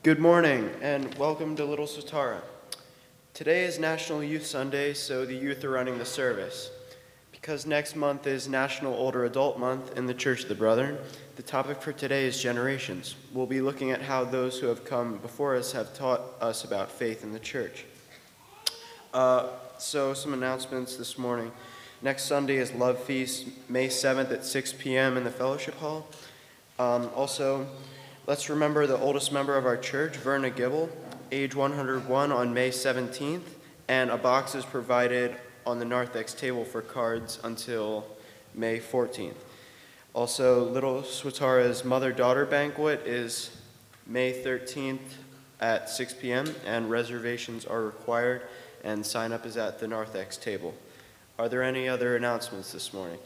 Good morning and welcome to Little Swatara. Today is National Youth Sunday, so the youth are running the service. Because next month is National Older Adult Month in the Church of the Brethren, the topic for today is generations. We'll be looking at how those who have come before us have taught us about faith in the church. So some announcements this morning. Next Sunday is Love Feast, May 7th at 6 p.m. in the Fellowship Hall. Also, let's remember the oldest member of our church, Verna Gibble, age 101 on May 17th, and a box is provided on the narthex table for cards until May 14th. Also, Little Swatara's mother-daughter banquet is May 13th at 6 p.m., and reservations are required, and sign-up is at the narthex table. Are there any other announcements this morning?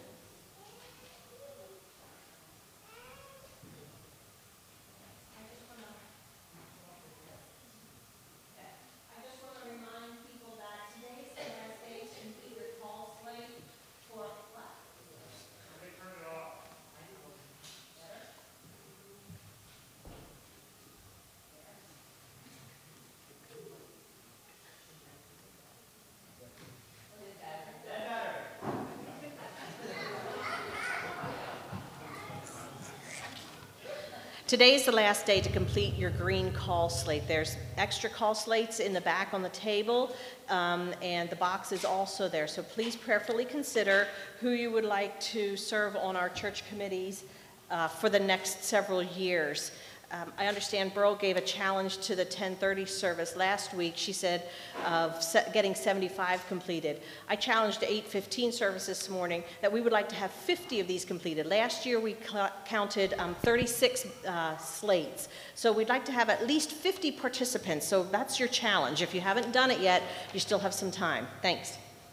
Today is the last day to complete your green call slate. There's extra call slates in the back on the table, and the box is also there. So please prayerfully consider who you would like to serve on our church committees for the next several years. I understand Burl gave a challenge to the 10:30 service last week. She said of getting 75 completed. I challenged 8:15 service this morning that we would like to have 50 of these completed. Last year we counted 36 slates. So we'd like to have at least 50 participants. So that's your challenge. If you haven't done it yet, you still have some time. Thanks.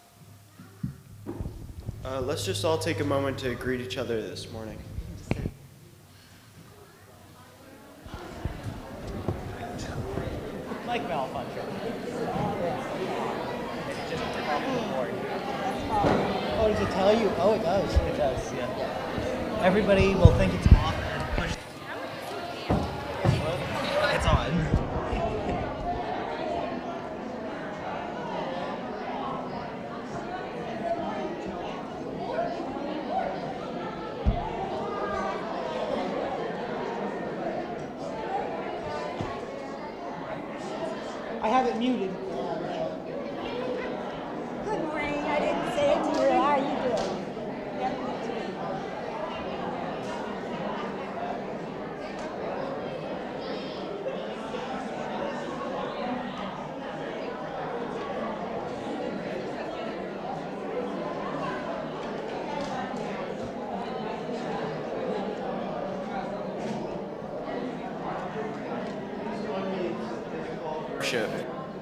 Let's just all take a moment to greet each other this morning. Like malfunction. It just took off the board. Oh, does it tell you? Oh, it does. It does, yeah. Everybody will think it's off and push. Well, it's on. I have it muted. Good morning. I didn't say it to you. How are you doing? Worship.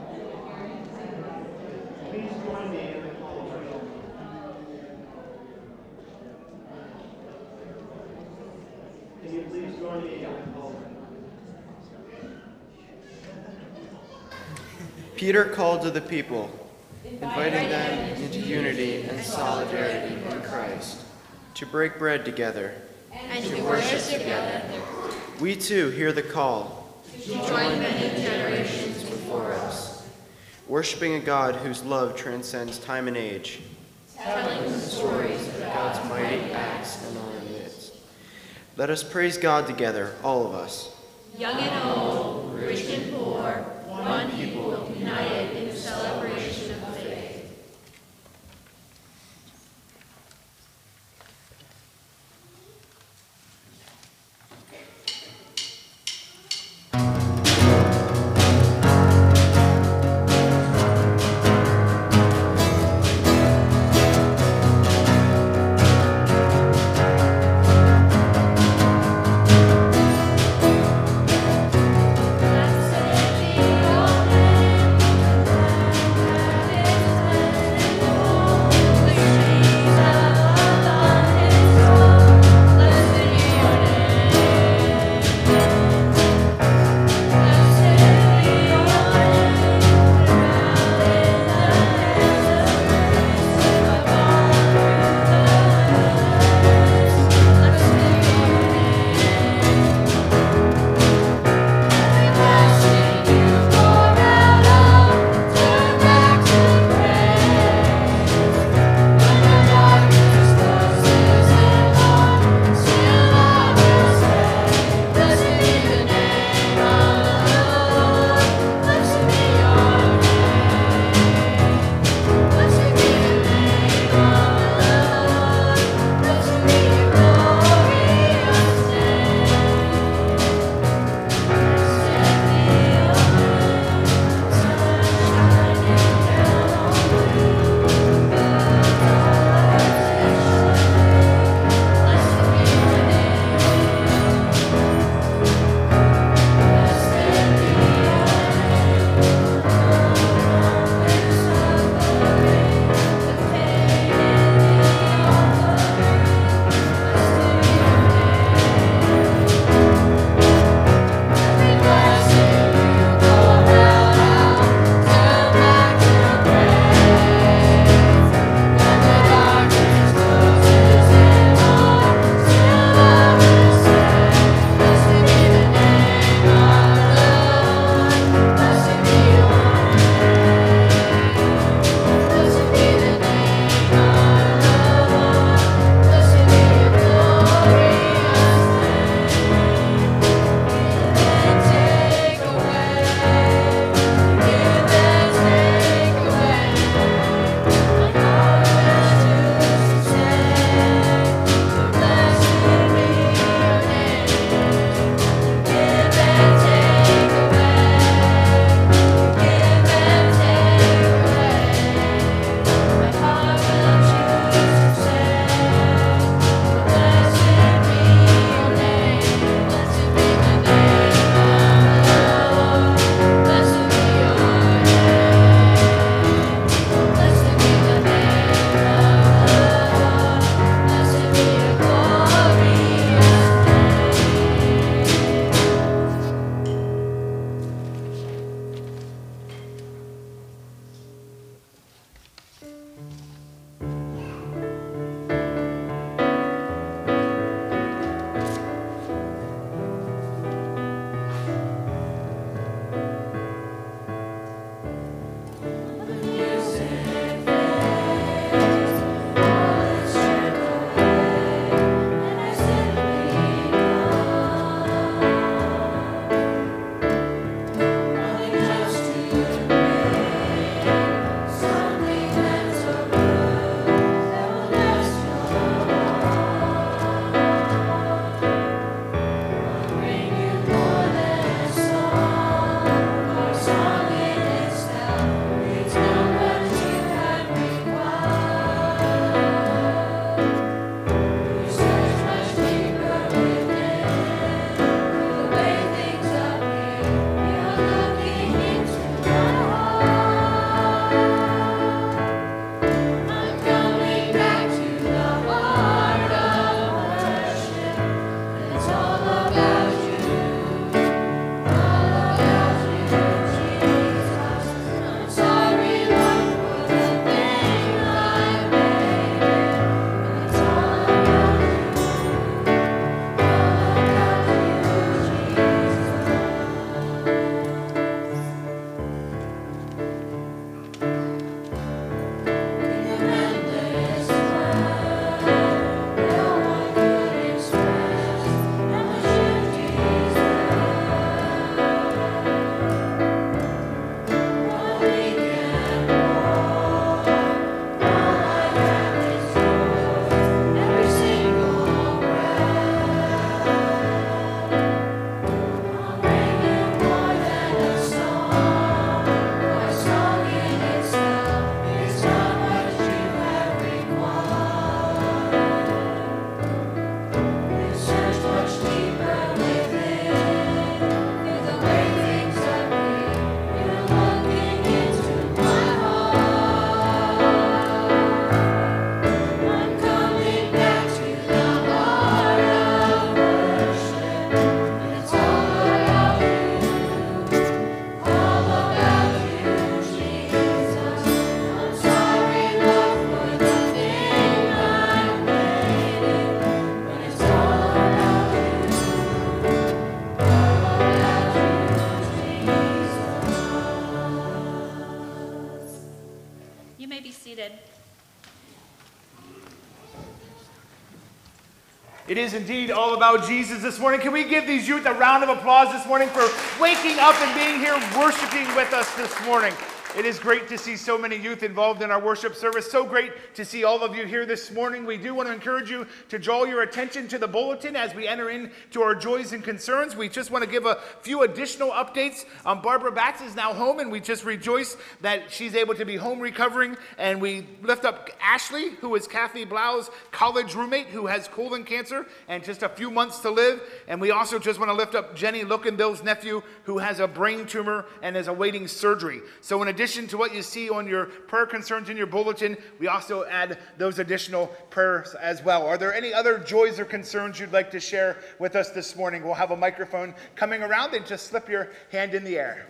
Peter called to the people, inviting them into unity and solidarity in Christ, to break bread together, and to worship together. We too hear the call to join many generations before us, worshiping a God whose love transcends time and age, telling the stories of God's mighty acts in our midst. Let us praise God together, all of us. Young and old, rich and poor, one people united in the celebration of faith. Absolutely all You may be seated. It is indeed all about Jesus this morning. Can we give these youth a round of applause this morning for waking up and being here worshiping with us this morning? It is great to see so many youth involved in our worship service. So great to see all of you here this morning. We do want to encourage you to draw your attention to the bulletin as we enter into our joys and concerns. We just want to give a few additional updates. Barbara Batts is now home, and we just rejoice that she's able to be home recovering. And we lift up Ashley, who is Kathy Blau's college roommate, who has colon cancer and just a few months to live. And we also just want to lift up Jenny Lookenbill's nephew, who has a brain tumor and is awaiting surgery. So in addition to what you see on your prayer concerns in your bulletin, we also add those additional prayers as well. Are there any other joys or concerns you'd like to share with us this morning? We'll have a microphone coming around, and just slip your hand in the air.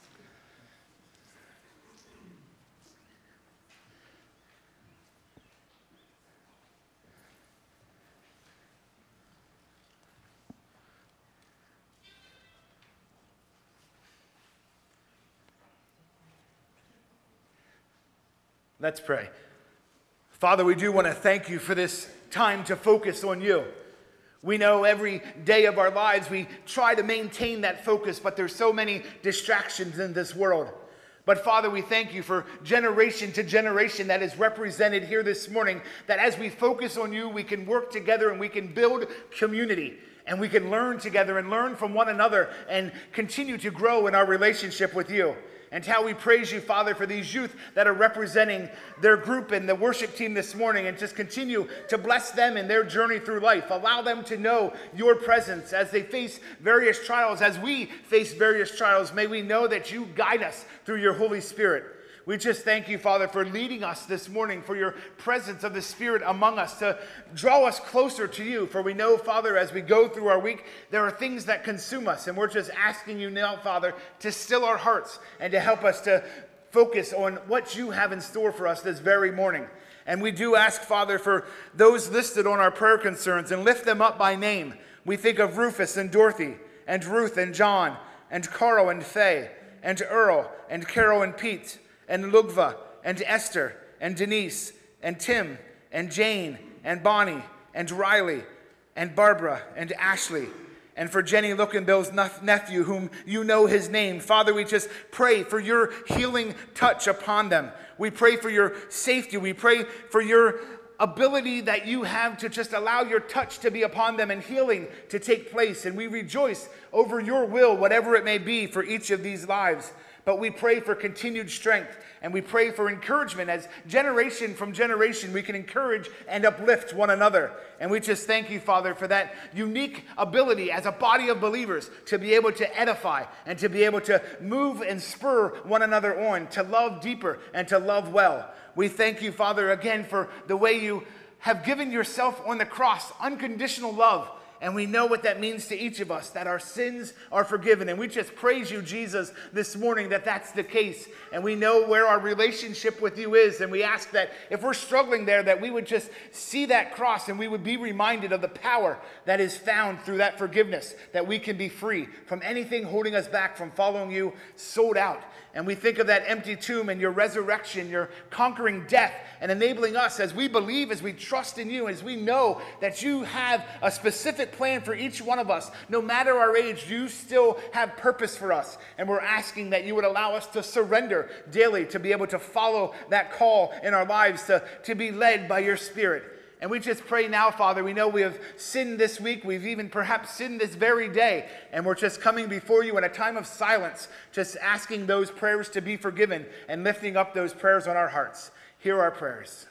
Let's pray. Father, we do want to thank you for this time to focus on you. We know every day of our lives we try to maintain that focus, but there's so many distractions in this world. But Father, we thank you for generation to generation that is represented here this morning, that as we focus on you, we can work together and we can build community. And we can learn together and learn from one another and continue to grow in our relationship with you. And how we praise you, Father, for these youth that are representing their group and the worship team this morning, and just continue to bless them in their journey through life. Allow them to know your presence as they face various trials. As we face various trials, may we know that you guide us through your Holy Spirit. We just thank you, Father, for leading us this morning, for your presence of the Spirit among us to draw us closer to you. For we know, Father, as we go through our week, there are things that consume us. And we're just asking you now, Father, to still our hearts and to help us to focus on what you have in store for us this very morning. And we do ask, Father, for those listed on our prayer concerns and lift them up by name. We think of Rufus and Dorothy and Ruth and John and Carl and Faye and Earl and Carol and Pete and Lugva, and Esther, and Denise, and Tim, and Jane, and Bonnie, and Riley, and Barbara, and Ashley, and for Jenny Lookenbill's nephew, whom you know his name. Father, we just pray for your healing touch upon them. We pray for your safety. We pray for your ability that you have to just allow your touch to be upon them and healing to take place. And we rejoice over your will, whatever it may be for each of these lives. But we pray for continued strength, and we pray for encouragement as generation from generation we can encourage and uplift one another. And we just thank you, Father, for that unique ability as a body of believers to be able to edify and to be able to move and spur one another on, to love deeper and to love well. We thank you, Father, again for the way you have given yourself on the cross, unconditional love. And we know what that means to each of us, that our sins are forgiven. And we just praise you, Jesus, this morning that that's the case. And we know where our relationship with you is. And we ask that if we're struggling there, that we would just see that cross and we would be reminded of the power that is found through that forgiveness, that we can be free from anything holding us back from following you, sold out. And we think of that empty tomb and your resurrection, your conquering death, and enabling us as we believe, as we trust in you, as we know that you have a specific plan for each one of us. No matter our age, you still have purpose for us. And we're asking that you would allow us to surrender daily, to be able to follow that call in our lives, to be led by your Spirit. And we just pray now, Father, we know we have sinned this week. We've even perhaps sinned this very day. And we're just coming before you in a time of silence, just asking those prayers to be forgiven and lifting up those prayers on our hearts. Hear our prayers.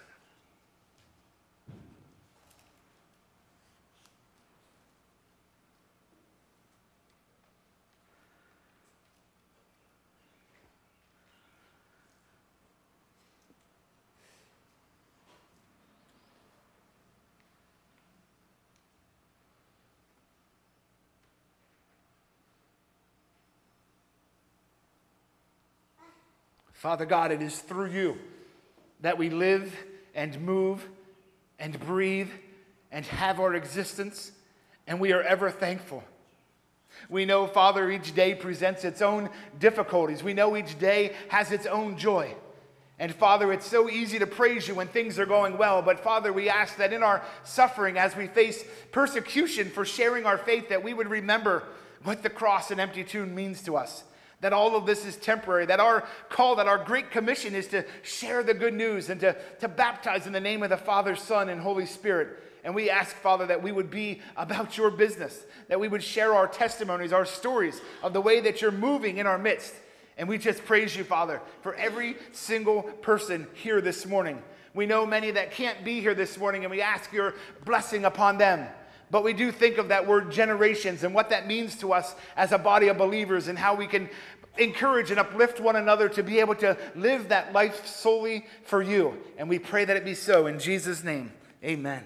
Father God, it is through you that we live and move and breathe and have our existence, and we are ever thankful. We know, Father, each day presents its own difficulties. We know each day has its own joy. And Father, it's so easy to praise you when things are going well. But Father, we ask that in our suffering, as we face persecution for sharing our faith, that we would remember what the cross and empty tomb means to us. That all of this is temporary, that our call, that our great commission is to share the good news and to baptize in the name of the Father, Son, and Holy Spirit. And we ask, Father, that we would be about your business, that we would share our testimonies, our stories of the way that you're moving in our midst. And we just praise you, Father, for every single person here this morning. We know many that can't be here this morning, and we ask your blessing upon them. But we do think of that word generations and what that means to us as a body of believers, and how we can encourage and uplift one another to be able to live that life solely for you. And we pray that it be so in Jesus' name. Amen.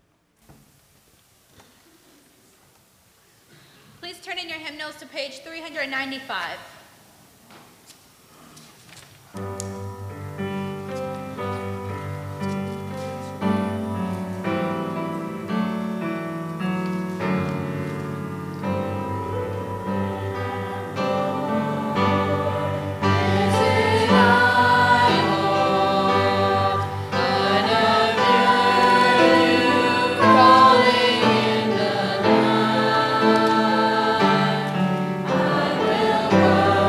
Please turn in your hymnals to page 395. Worship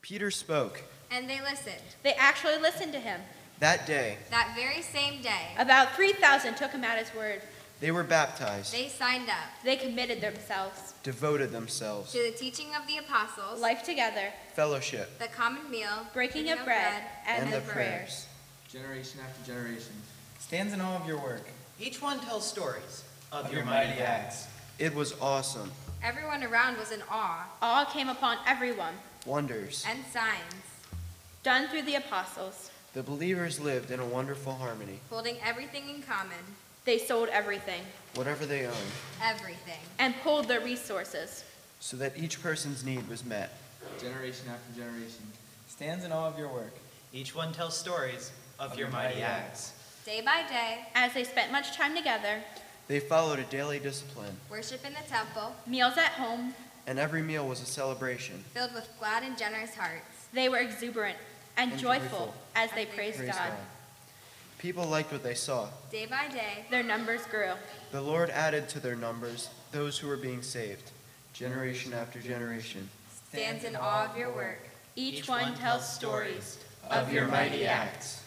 Peter spoke. And they listened. They actually listened to him. That day, That very same day, About 3,000 took him at his word. they were baptized, they signed up They committed themselves. devoted themselves, to the teaching of the apostles, Life together, fellowship, the common meal, breaking of bread, and the the prayers. Generation after generation. Stands in awe of your work. Each one tells stories Of your mighty acts. It was awesome. Everyone around was in awe, Awe came upon everyone, Wonders. and signs, done through the apostles. The believers lived in a wonderful harmony. holding everything in common, They sold everything Whatever they owned, everything. and pooled their resources. so that each person's need was met. Generation after generation. Stands in awe of your work. Each one tells stories Of your mighty acts. Day by day, As they spent much time together, They followed a daily discipline, worship in the temple, meals at home, and every meal was a celebration. filled with glad and generous hearts. they were exuberant and And joyful joyful. as they praised Praise God. God. People liked what they saw. Day by day, Their numbers grew. The Lord added to their numbers those who were being saved, generation after generation. stands in awe of your work. Each one tells stories Of your mighty acts.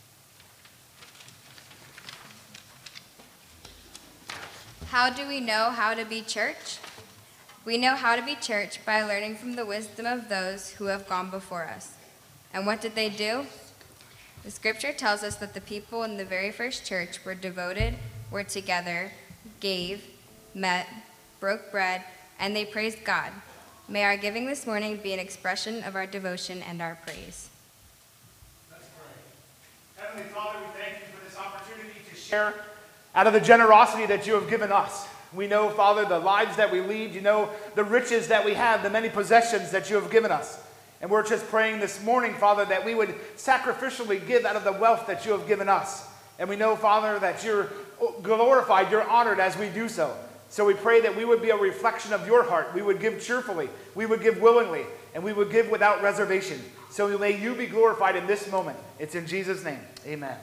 How do we know how to be church? We know how to be church by learning from the wisdom of those who have gone before us. And what did they do? The scripture tells us that the people in the very first church were devoted, were together, gave, met, broke bread, and they praised God. May our giving this morning be an expression of our devotion and our praise. Let's pray. Heavenly Father, we thank you for this opportunity to share out of the generosity that you have given us. We know, Father, the lives that we lead. You know the riches that we have, the many possessions that you have given us. And we're just praying this morning, Father, that we would sacrificially give out of the wealth that you have given us. And we know, Father, that you're glorified, you're honored as we do so. So we pray that we would be a reflection of your heart. We would give cheerfully, we would give willingly, and we would give without reservation. So may you be glorified in this moment. It's in Jesus' name. Amen.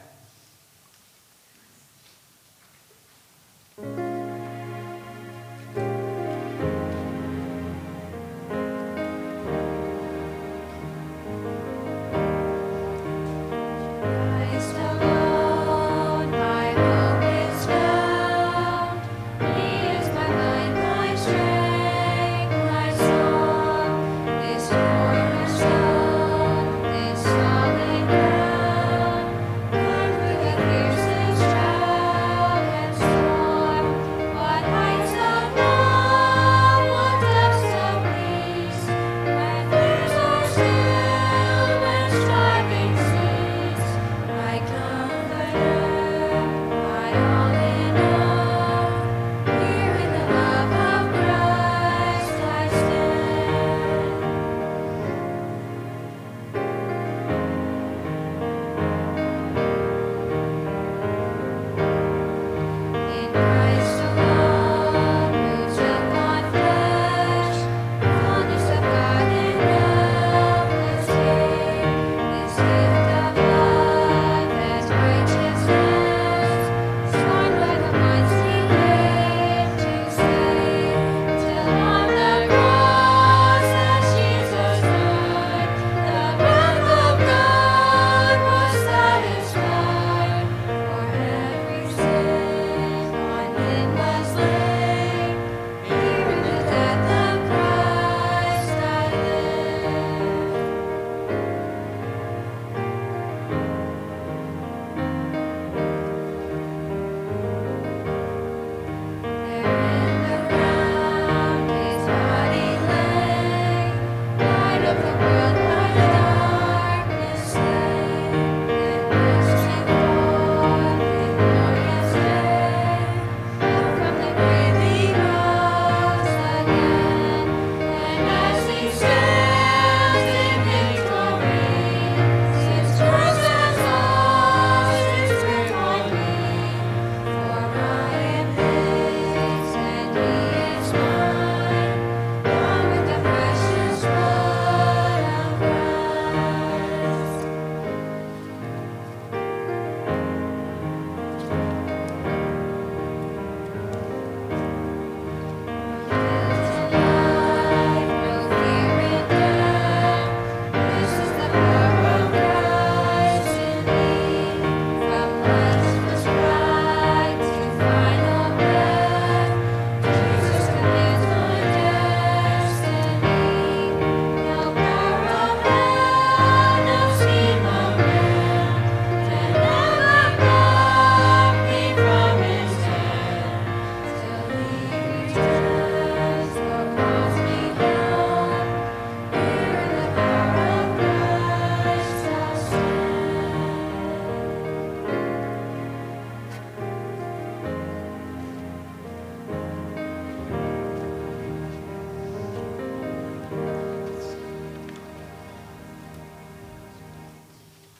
Christ alone, my hope is found. He is my light, my strength, my song. This cornerstone, this solid ground.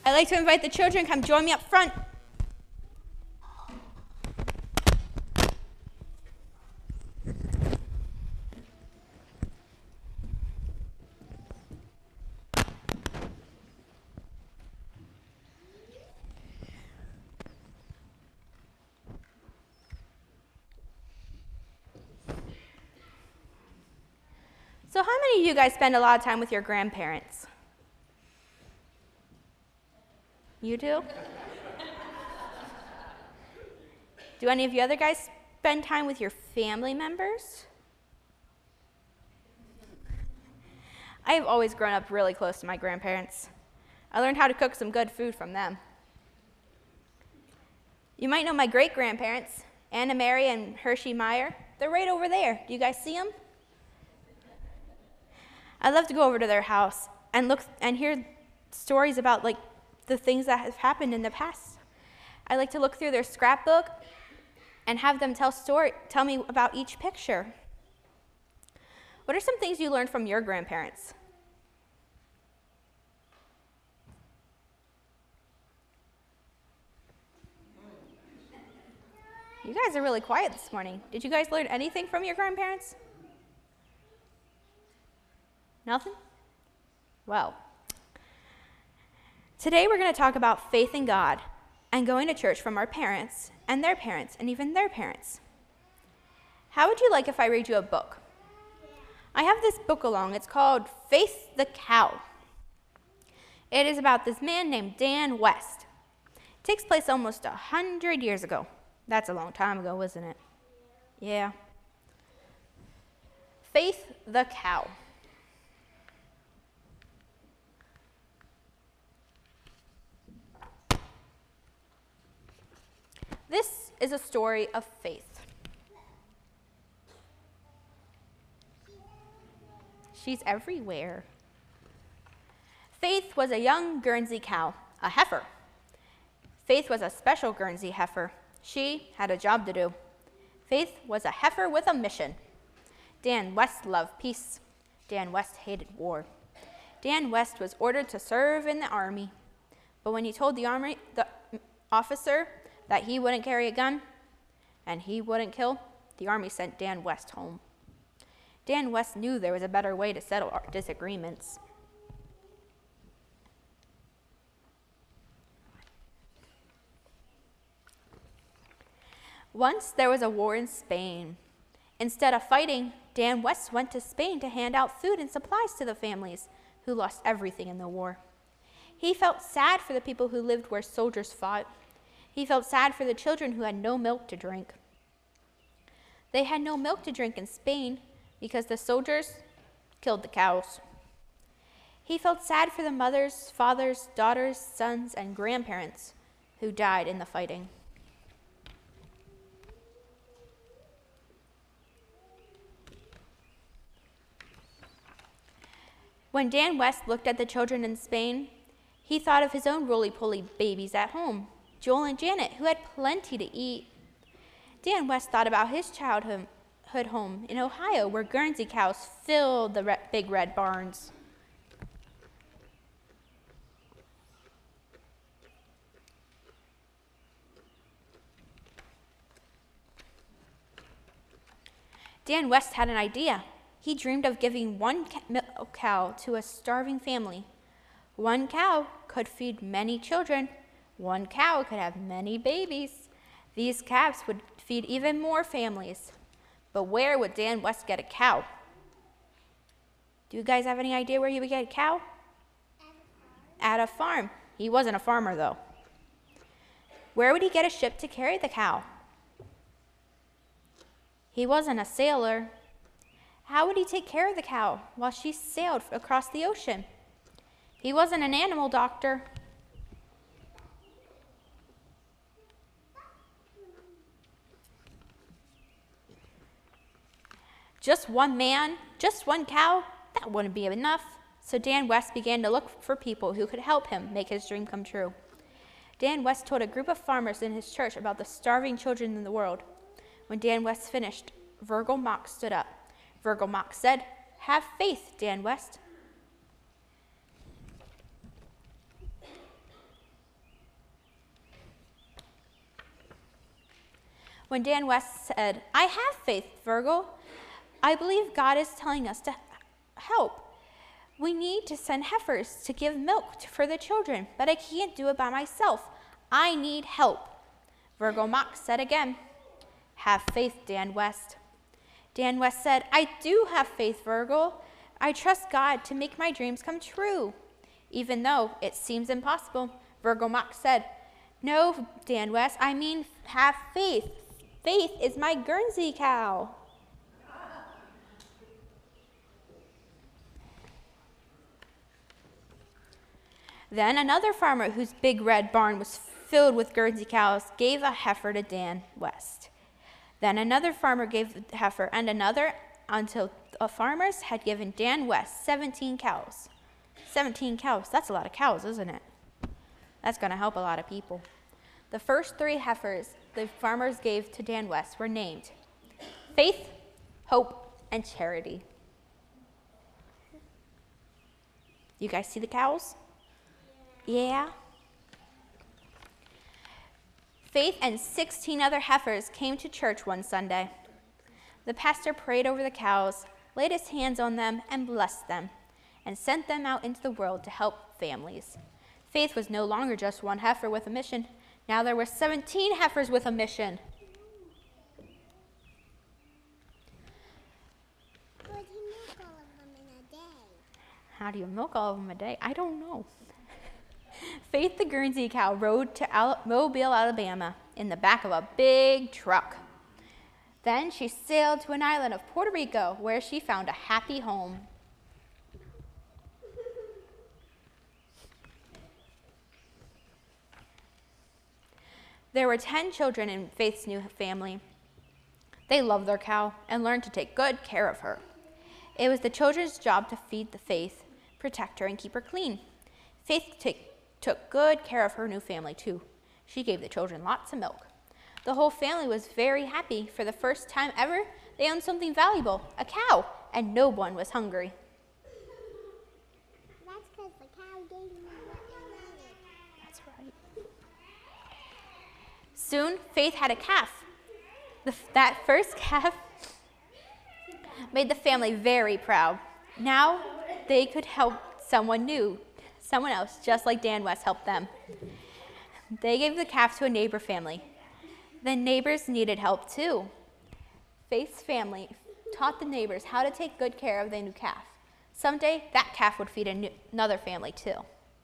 I'd like to invite the children to come join me up front. So how many of you guys spend a lot of time with your grandparents? You do? Do any of you other guys spend time with your family members? I have always grown up really close to my grandparents. I learned how to cook some good food from them. You might know my great-grandparents, Anna Mary and Hershey Meyer. They're right over there. Do you guys see them? I love to go over to their house and look and hear stories about the things that have happened in the past. I like to look through their scrapbook and have them tell me about each picture. What are some things you learned from your grandparents? You guys are really quiet this morning. Did you guys learn anything from your grandparents? Nothing? Well, today we're going to talk about faith in God and going to church from our parents and even their parents. How would you like if I read you a book? I have this book along. It's called Faith the Cow. It is about this man named Dan West. It takes place almost 100 years ago. That's a long time ago, isn't it? Yeah. Faith the Cow. This is a story of faith. She's everywhere. Faith was a young Guernsey cow, a heifer. Faith was a special Guernsey heifer. She had a job to do. Faith was a heifer with a mission. Dan West loved peace. Dan West hated war. Dan West was ordered to serve in the army. But when he told the officer that he wouldn't carry a gun and he wouldn't kill, the army sent Dan West home. Dan West knew there was a better way to settle our disagreements. Once there was a war in Spain. Instead of fighting, Dan West went to Spain to hand out food and supplies to the families who lost everything in the war. He felt sad for the people who lived where soldiers fought. He felt sad for the children who had no milk to drink. They had no milk to drink in Spain because the soldiers killed the cows. He felt sad for the mothers, fathers, daughters, sons, and grandparents who died in the fighting. When Dan West looked at the children in Spain, he thought of his own roly-poly babies at home, Joel and Janet, who had plenty to eat. Dan West thought about his childhood home in Ohio, where Guernsey cows filled the big red barns. Dan West had an idea. He dreamed of giving one milk cow to a starving family. One cow could feed many children. One cow could have many babies. These calves would feed even more families. But where would Dan West get a cow? Do you guys have any idea where he would get a cow? At a farm. He wasn't a farmer, though. Where would he get a ship to carry the cow? He wasn't a sailor. How would he take care of the cow while she sailed across the ocean? He wasn't an animal doctor. Just one man, just one cow, that wouldn't be enough. So Dan West began to look for people who could help him make his dream come true. Dan West told a group of farmers in his church about the starving children in the world. When Dan West finished, Virgil Mock stood up. Virgil Mock said, "Have faith, Dan West." when Dan West said, "I have faith, Virgil. I believe God is telling us to help. We need to send heifers to give milk for the children, but I can't do it by myself. I need help." Virgil Mock said again, "Have faith, Dan West." Dan West said, "I do have faith, Virgil. I trust God to make my dreams come true." Even though it seems impossible, Virgil Mock said, "No, Dan West, I mean have faith. Faith is my Guernsey cow." Then another farmer whose big red barn was filled with Guernsey cows gave a heifer to Dan West. Then another farmer gave the heifer and another, until the farmers had given Dan West 17 cows. 17 cows, that's a lot of cows, isn't it? That's going to help a lot of people. The first 3 heifers the farmers gave to Dan West were named Faith, Hope, and Charity. You guys see the cows? Yeah. Faith and 16 other heifers came to church one Sunday. The pastor prayed over the cows, laid his hands on them, and blessed them, and sent them out into the world to help families. Faith was no longer just one heifer with a mission. Now there were 17 heifers with a mission. How do you milk all of them a day? I don't know. Faith the Guernsey cow rode to Mobile, Alabama in the back of a big truck. Then she sailed to an island of Puerto Rico where she found a happy home. There were 10 children in Faith's new family. They loved their cow and learned to take good care of her. It was the children's job to feed the Faith, protect her, and keep her clean. Faith took good care of her new family, too. She gave the children lots of milk. The whole family was very happy. For the first time ever, they owned something valuable, a cow, and no one was hungry. That's because the cow gave me what I wanted. That's right. Soon, Faith had a calf. That first calf made the family very proud. Now they could help someone else, just like Dan West helped them. They gave the calf to a neighbor family. The neighbors needed help too. Faith's family taught the neighbors how to take good care of their new calf. Someday, that calf would feed another family too.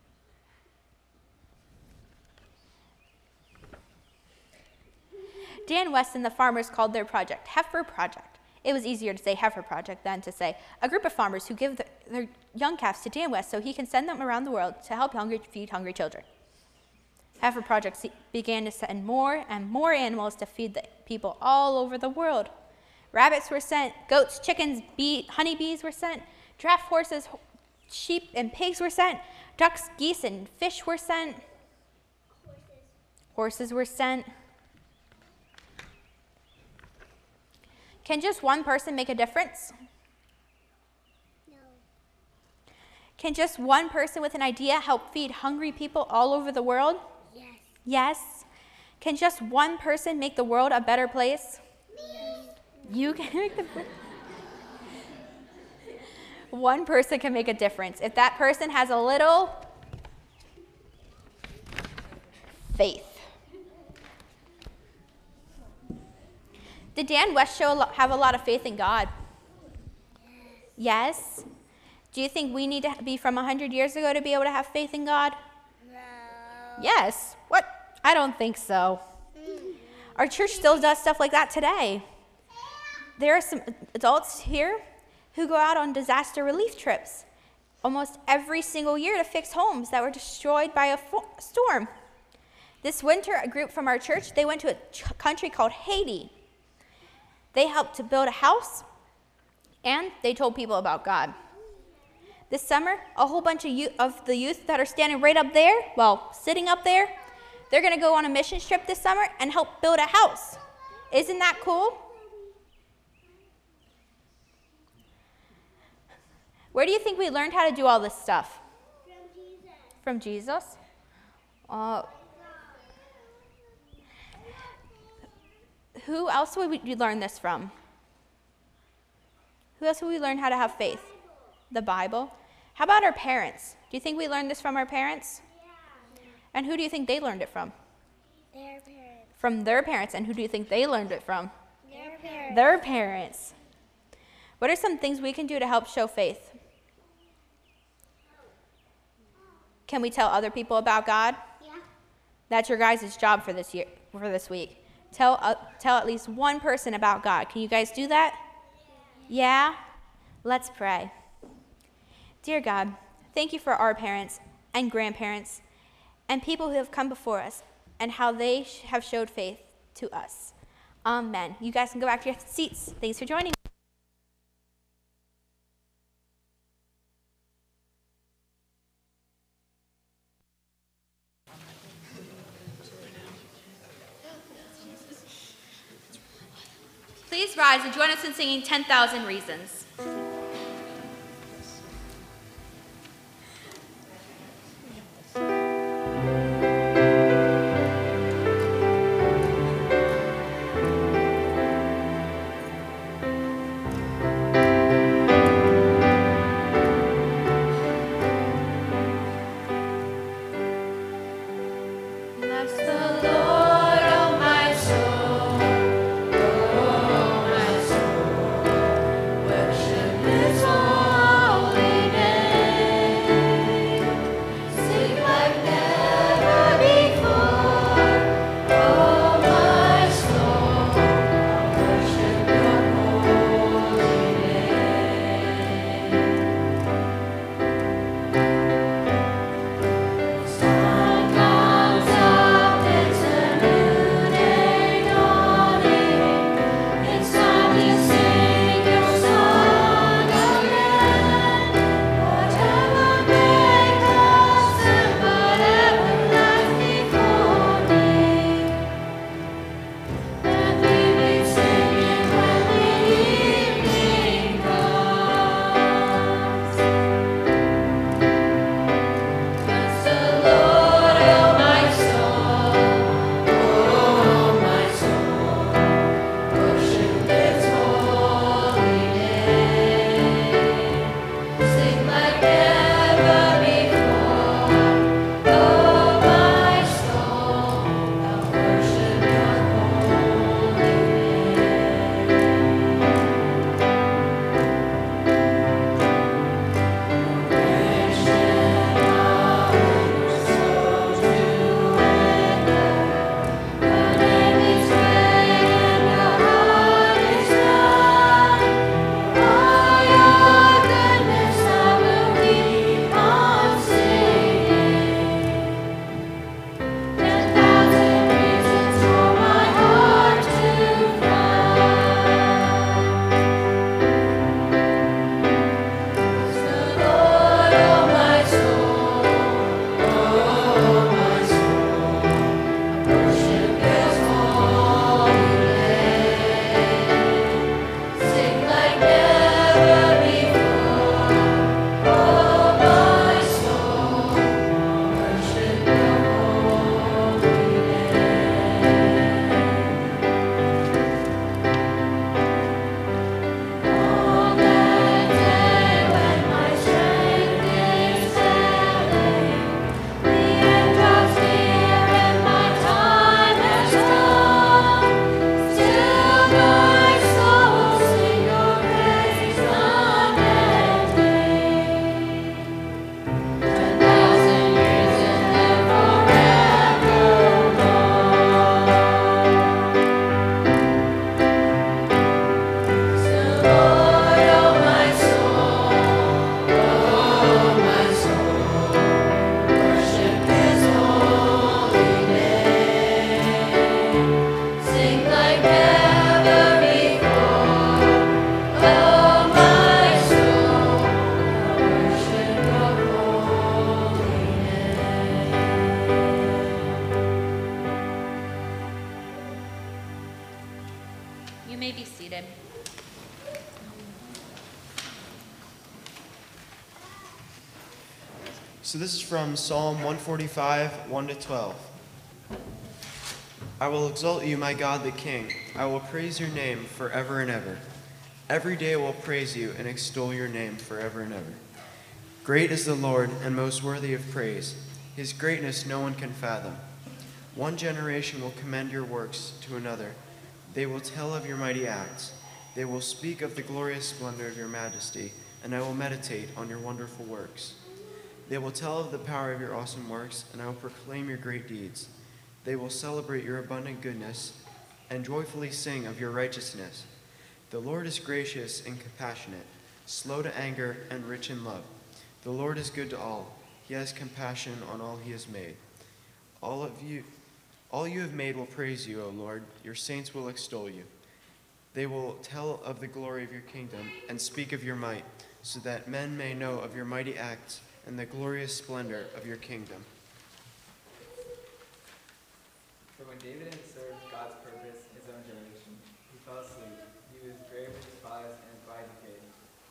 Dan West and the farmers called their project Heifer Project. It was easier to say Heifer Project than to say a group of farmers who give their young calves to Dan West so he can send them around the world to help feed hungry children. Heifer Project began to send more and more animals to feed the people all over the world. Rabbits were sent, goats, chickens, honeybees were sent, draft horses, sheep, and pigs were sent, ducks, geese, and fish were sent. Horses were sent. Can just one person make a difference? No. Can just one person with an idea help feed hungry people all over the world? Yes. Yes. Can just one person make the world a better place? Me. You can make the one person can make a difference. If that person has a little faith. Did Dan West have a lot of faith in God? Yes. Do you think we need to be from 100 years ago to be able to have faith in God? No. Yes. What? I don't think so. Our church still does stuff like that today. There are some adults here who go out on disaster relief trips almost every single year to fix homes that were destroyed by a storm. This winter, a group from our church, they went to a country called Haiti. They helped to build a house, and they told people about God. This summer, a whole bunch of the youth that are standing right up there, sitting up there, they're going to go on a mission trip this summer and help build a house. Isn't that cool? Where do you think we learned how to do all this stuff? From Jesus. who else would we learn this from? Who else would we learn how to have faith? The Bible. How about our parents? Do you think we learned this from our parents? Yeah. And who do you think they learned it from? Their parents. From their parents. And who do you think they learned it from? Their parents. Their parents. What are some things we can do to help show faith? Can we tell other people about God? Yeah. That's your guys' job for this week. Tell at least one person about God. Can you guys do that? Yeah? Let's pray. Dear God, thank you for our parents and grandparents and people who have come before us and how they have showed faith to us. Amen. You guys can go back to your seats. Thanks for joining. Please rise and join us in singing 10,000 Reasons. Bless the Lord, oh my soul, oh my soul. Worship His holy name. Sing like never before, oh my soul. Worship Your holy name. Sun comes up, it's a new day dawning. It's time to sing Your song again. Whatever may pass and whatever lies before me, let me be singing when the evening comes. Bless the Lord, oh my soul, oh my soul. Worship His holy name. Sing like never before, oh my soul. Now worship Your holy Sing like never before, oh my soul. Worship Your holy name. On that day when my strength is failing, the end draws near and my time has come. Still my soul sing Your praise unending. 10,000 years and then forevermore. Bless the Lord, oh my soul, oh my soul. Worship His holy name. Sing like never before, oh my soul. Worship Your holy You may be seated. So this is from Psalm 145, 1 to 12. I will exalt you, my God the King. I will praise your name forever and ever. Every day I will praise you and extol your name forever and ever. Great is the Lord and most worthy of praise. His greatness no one can fathom. One generation will commend your works to another. They will tell of your mighty acts. They will speak of the glorious splendor of your majesty, and I will meditate on your wonderful works. They will tell of the power of your awesome works, and I will proclaim your great deeds. They will celebrate your abundant goodness and joyfully sing of your righteousness. The Lord is gracious and compassionate, slow to anger and rich in love. The Lord is good to all. He has compassion on all he has made. All you have made will praise you, O Lord. Your saints will extol you. They will tell of the glory of your kingdom and speak of your might, so that men may know of your mighty acts and the glorious splendor of your kingdom. For when David had served God's purpose in his own generation, he fell asleep. He was gravely despised and by decay.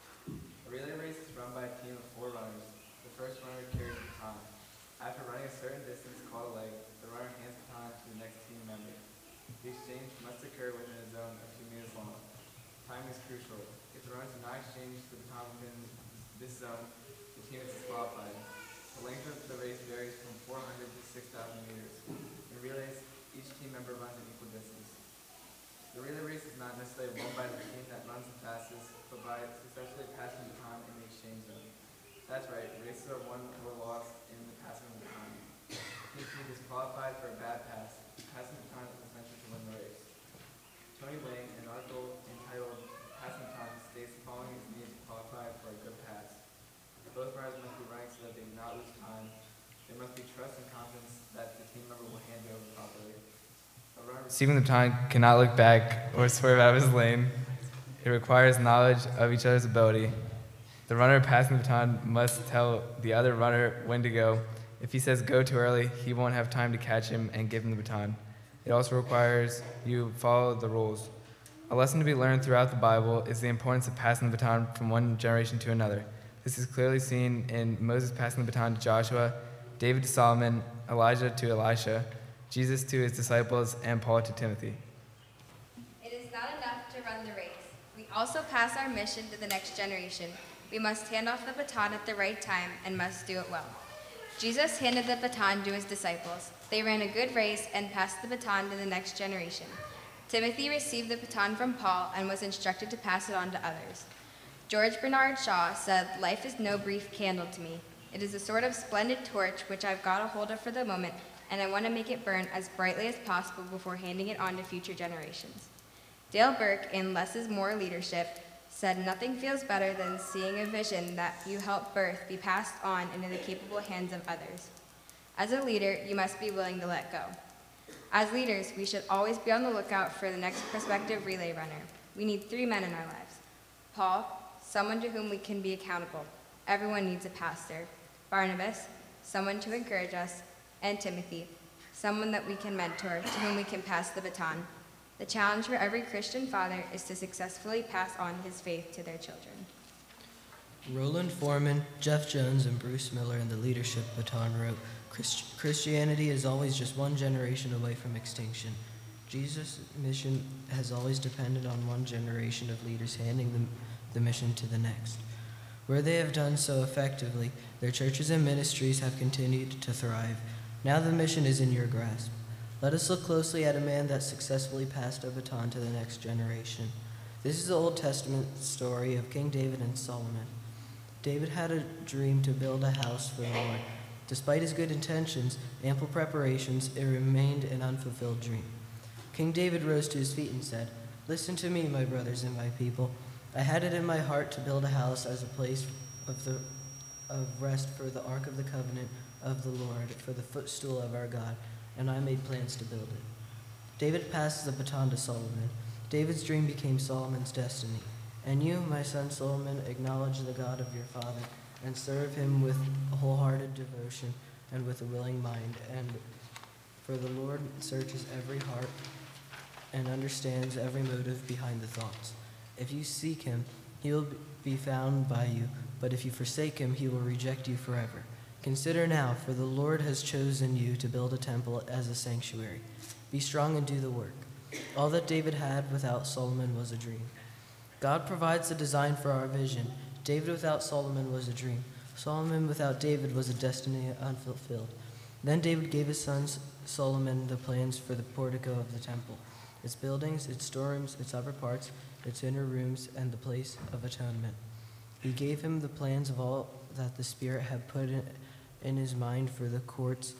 A relay race is run by a team of 4 runners. The first runner carries the baton. After running a certain distance called a leg, the runner hands the baton to the next team member. The exchange must occur within a zone of 2 minutes long. Time is crucial. If the runners do not exchange the baton within this zone, the team is disqualified. The length of the race varies from 400 to 6,000 meters. In relays, each team member runs an equal distance. The relay race is not necessarily won by the team that runs the fastest, but by successfully passing the baton in the exchange zone. That's right, races are won or lost in the passing of the baton. Each team is qualified for a bad pass. Passing the baton is essential to win the race. Tony Wang, in an article entitled Passing the Baton, states the following is needed to qualify for a good pass. Both runners must be running so that they do not lose time. There must be trust and confidence that the team member will hand it over properly. Receiving the baton cannot look back or swerve out of his lane. It requires knowledge of each other's ability. The runner passing the baton must tell the other runner when to go. If he says go too early, he won't have time to catch him and give him the baton. It also requires you follow the rules. A lesson to be learned throughout the Bible is the importance of passing the baton from one generation to another. This is clearly seen in Moses passing the baton to Joshua, David to Solomon, Elijah to Elisha, Jesus to his disciples, and Paul to Timothy. It is not enough to run the race. We also pass our mission to the next generation. We must hand off the baton at the right time and must do it well. Jesus handed the baton to his disciples. They ran a good race and passed the baton to the next generation. Timothy received the baton from Paul and was instructed to pass it on to others. George Bernard Shaw said, "Life is no brief candle to me. It is a sort of splendid torch which I've got a hold of for the moment, and I want to make it burn as brightly as possible before handing it on to future generations." Dale Burke, in Less is More Leadership, said, "Nothing feels better than seeing a vision that you help birth be passed on into the capable hands of others. As a leader, you must be willing to let go. As leaders, we should always be on the lookout for the next prospective relay runner. We need 3 men in our lives. Paul, someone to whom we can be accountable. Everyone needs a pastor. Barnabas, someone to encourage us. And Timothy, someone that we can mentor, to whom we can pass the baton. The challenge for every Christian father is to successfully pass on his faith to their children." Roland Foreman, Jeff Jones, and Bruce Miller in the Leadership Baton wrote, Christianity is always just one generation away from extinction. Jesus' mission has always depended on one generation of leaders handing the mission to the next. Where they have done so effectively, their churches and ministries have continued to thrive. Now the mission is in your grasp. Let us look closely at a man that successfully passed a baton to the next generation. This is the Old Testament story of King David and Solomon. David had a dream to build a house for the Lord. Despite his good intentions, ample preparations, it remained an unfulfilled dream. King David rose to his feet and said, "Listen to me, my brothers and my people. I had it in my heart to build a house as a place of rest for the Ark of the Covenant of the Lord, for the footstool of our God, and I made plans to build it." David passes the baton to Solomon. David's dream became Solomon's destiny. And you, my son Solomon, acknowledge the God of your father and serve him with a wholehearted devotion and with a willing mind. And for the Lord searches every heart and understands every motive behind the thoughts. If you seek him, he will be found by you, but if you forsake him, he will reject you forever. Consider now, for the Lord has chosen you to build a temple as a sanctuary. Be strong and do the work. All that David had without Solomon was a dream. God provides the design for our vision. David without Solomon was a dream. Solomon without David was a destiny unfulfilled. Then David gave his son Solomon the plans for the portico of the temple, its buildings, its storerooms, its upper parts, its inner rooms, and the place of atonement. He gave him the plans of all that the Spirit had put in his mind for the courts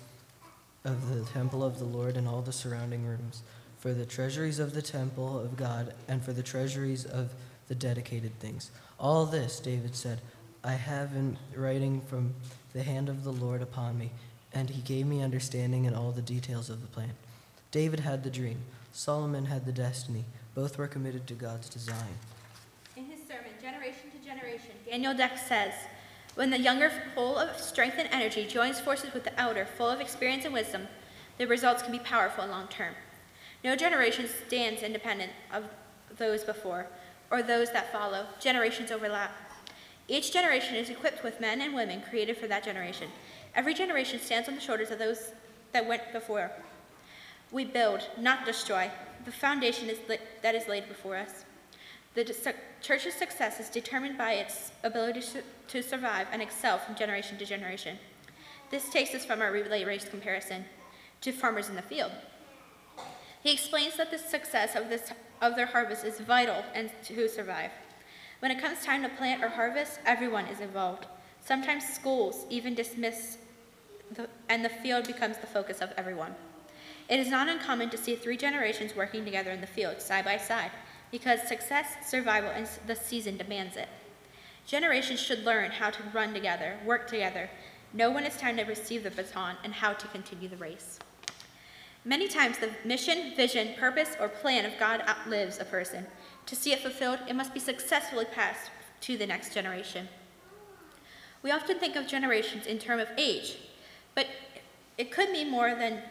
of the temple of the Lord and all the surrounding rooms, for the treasuries of the temple of God, and for the treasuries of the dedicated things. All this, David said, I have in writing from the hand of the Lord upon me, and he gave me understanding in all the details of the plan. David had the dream. Solomon had the destiny. Both were committed to God's design. In his sermon, Generation to Generation, Daniel Deck says, when the younger, full of strength and energy, joins forces with the elder, full of experience and wisdom, the results can be powerful and long-term. No generation stands independent of those before or those that follow. Generations overlap. Each generation is equipped with men and women created for that generation. Every generation stands on the shoulders of those that went before. We build, not destroy. The foundation that is laid before us. The church's success is determined by its ability to survive and excel from generation to generation. This takes us from our relay race comparison to farmers in the field. He explains that the success of their harvest is vital and to survive. When it comes time to plant or harvest, everyone is involved. Sometimes schools even dismiss, and the field becomes the focus of everyone. It is not uncommon to see 3 generations working together in the field, side by side, because success, survival, and the season demands it. Generations should learn how to run together, work together, know when it's time to receive the baton, and how to continue the race. Many times the mission, vision, purpose, or plan of God outlives a person. To see it fulfilled, it must be successfully passed to the next generation. We often think of generations in terms of age, but it could mean more than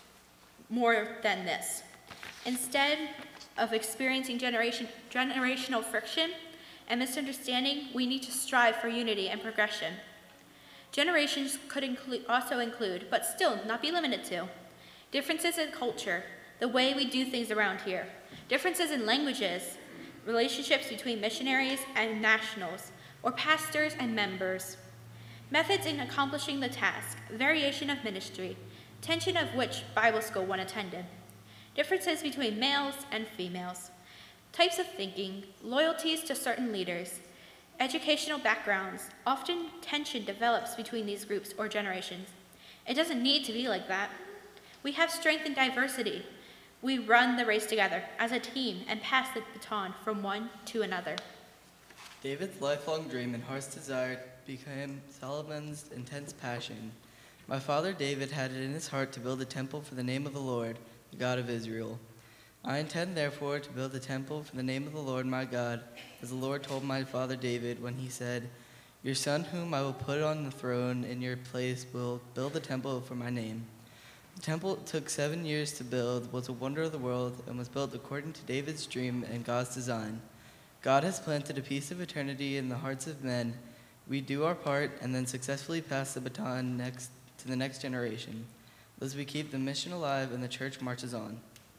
this. Instead of experiencing generational friction and misunderstanding, we need to strive for unity and progression. Generations could also include, but still not be limited to, differences in culture, the way we do things around here, differences in languages, relationships between missionaries and nationals, or pastors and members, methods in accomplishing the task, variation of ministry, tension of which Bible school one attended, differences between males and females, types of thinking, loyalties to certain leaders, educational backgrounds. Often tension develops between these groups or generations. It doesn't need to be like that. We have strength in diversity. We run the race together as a team and pass the baton from one to another. David's lifelong dream and heart's desire became Solomon's intense passion. My father David had it in his heart to build a temple for the name of the Lord, the God of Israel. I intend, therefore, to build a temple for the name of the Lord my God, as the Lord told my father David when he said, your son whom I will put on the throne in your place will build a temple for my name. The temple took 7 years to build, was a wonder of the world, and was built according to David's dream and God's design. God has planted a piece of eternity in the hearts of men. We do our part and then successfully pass the baton to the next generation. Thus we keep the mission alive and the church marches on.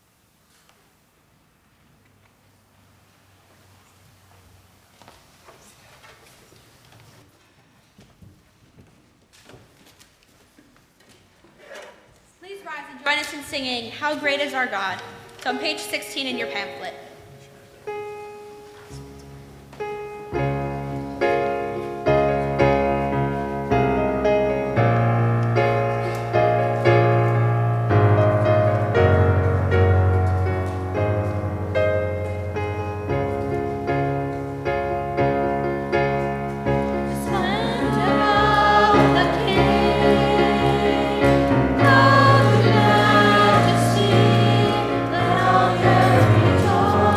Please rise and join us in singing, How Great Is Our God. It's on page 16 in your pamphlet. Majesty, let all the earth rejoice.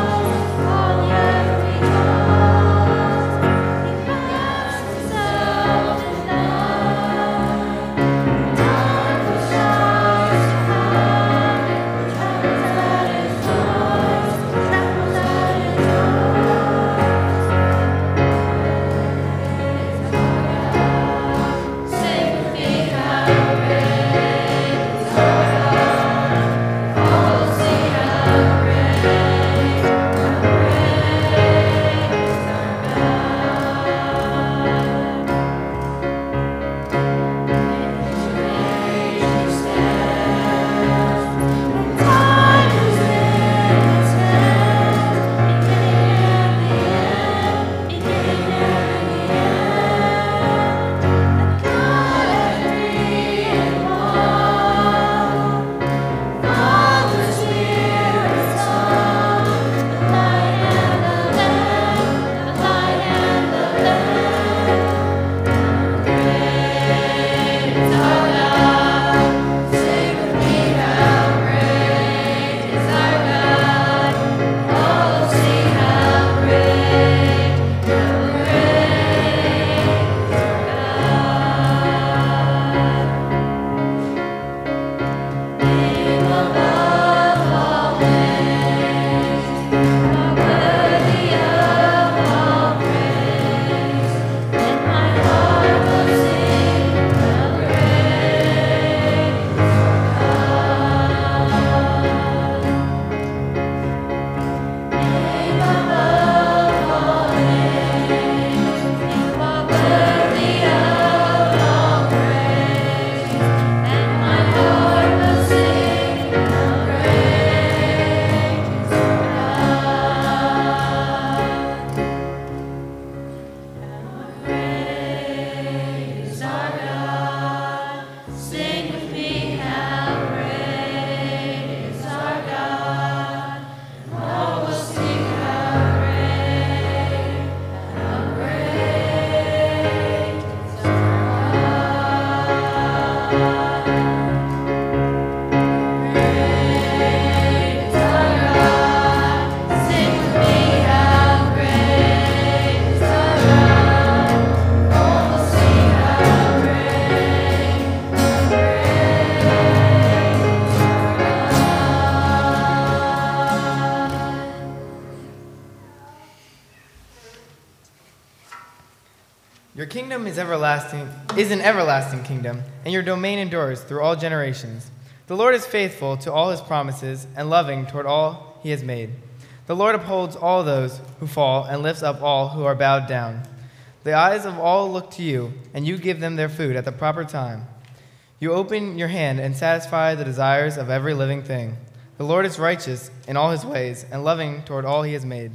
kingdom is an everlasting kingdom, and your domain endures through all generations. The Lord is faithful to all his promises and loving toward all he has made. The Lord upholds all those who fall and lifts up all who are bowed down. The eyes of all look to you, and you give them their food at the proper time. You open your hand and satisfy the desires of every living thing. The Lord is righteous in all his ways and loving toward all he has made.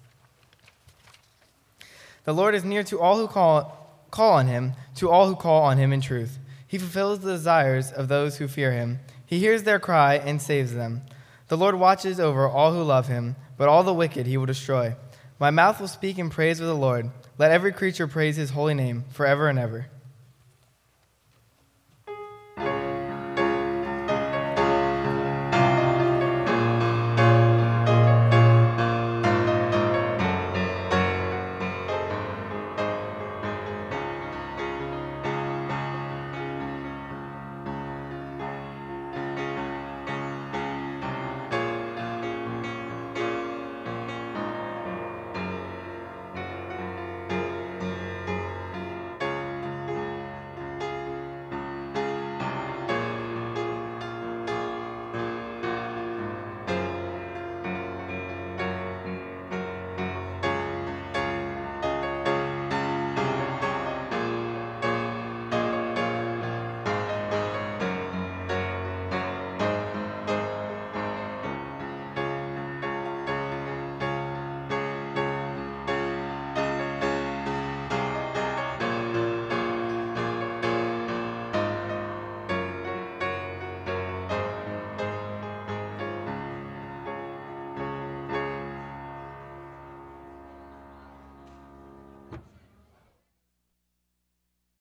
The Lord is near to all who call on him, to all who call on him in truth. He fulfills the desires of those who fear him. He hears their cry and saves them. The Lord watches over all who love him, but all the wicked he will destroy. My mouth will speak in praise of the Lord. Let every creature praise his holy name forever and ever.